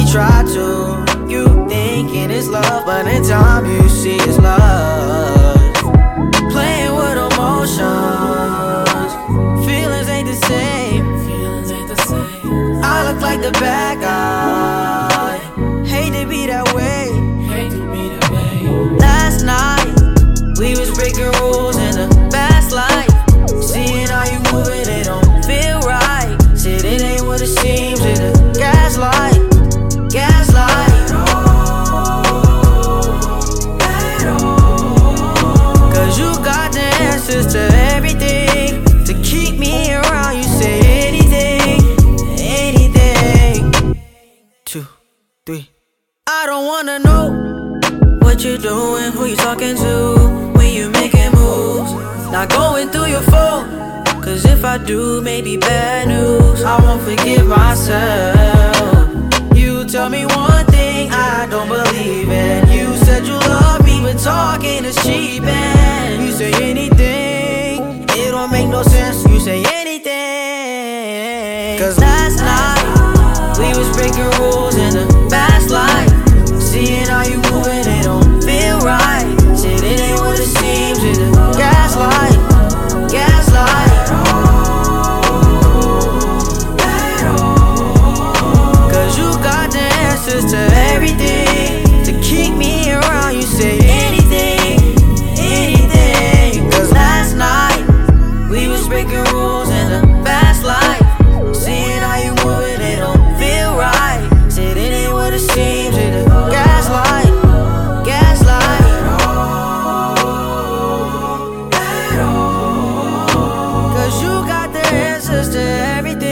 try to. You thinking it's love, but in time you see it's love. Playing with emotions, feelings ain't the same. I look like the bad guy, hate to be that way. Last night, we was breaking rules in the fast life. Seeing how you moving, it don't feel right. Said it ain't what it seems, it's a gaslight. Cause you got the answers to everything. To keep me around, you say anything. 2, 3. I don't wanna know what you're doing, who you talking to, when you making moves. Not going through your phone, cause if I do, maybe bad news. I won't forgive myself. You tell me one thing I don't believe in. You said you love me, but talking is cheap. And you say anything, it don't make no sense. You say anything. Cause last night, we was breaking rules in the fast life. Seeing how you moving, it don't feel right. Said it ain't what it seems, it's a gaslight. Cause you got the answers to everything. To keep me around, you say anything. Cause last night, we was breaking rules in the fast life. Seeing how you moving, it don't feel right. Said it ain't what it seems, it's a gaslight. Cause you got the answers to everything.